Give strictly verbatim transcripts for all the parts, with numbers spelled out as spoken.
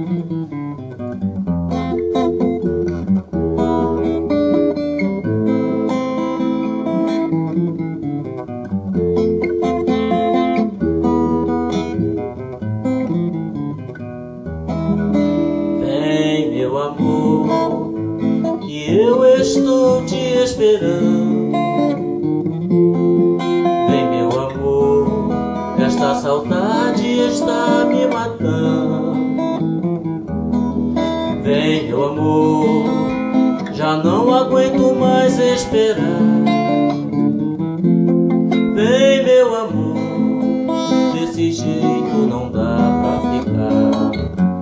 Vem, meu amor, que eu estou te esperando. Vem, meu amor, esta saudade está me matando. Vem, meu amor, já não aguento mais esperar. Vem, meu amor, desse jeito não dá pra ficar.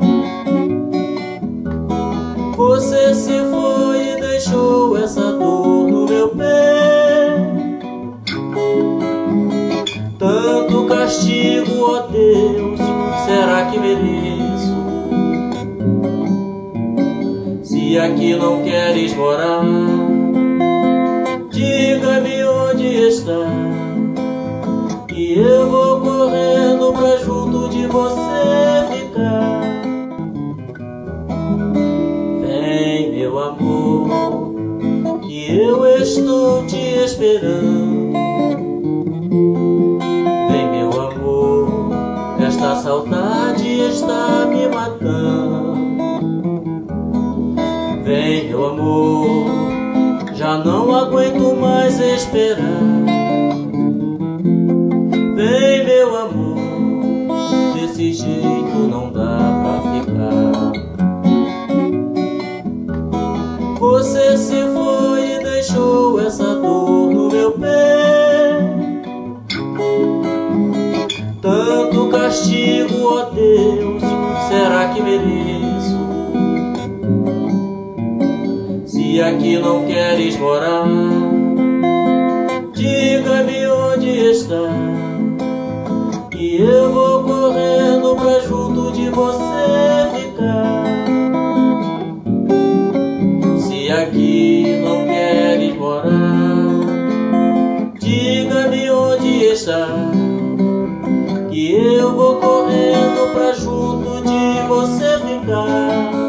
Você se foi e deixou essa dor no meu pé. Tanto castigo, ó Deus, será que mereço? Se aqui não queres morar, diga-me onde está, e eu vou correndo pra junto de você ficar. Vem, meu amor, que eu estou te esperando. Vem, meu amor, esta saudade está me matando. Vem, meu amor, já não aguento mais esperar. Vem, meu amor, desse jeito não dá pra ficar. Você se foi e deixou essa dor no meu pé. Tanto castigo, ó Deus, será que mereço? Se aqui não queres morar, diga-me onde está, e eu vou correndo pra junto de você ficar. Se aqui não queres morar, diga-me onde está, que eu vou correndo pra junto de você ficar.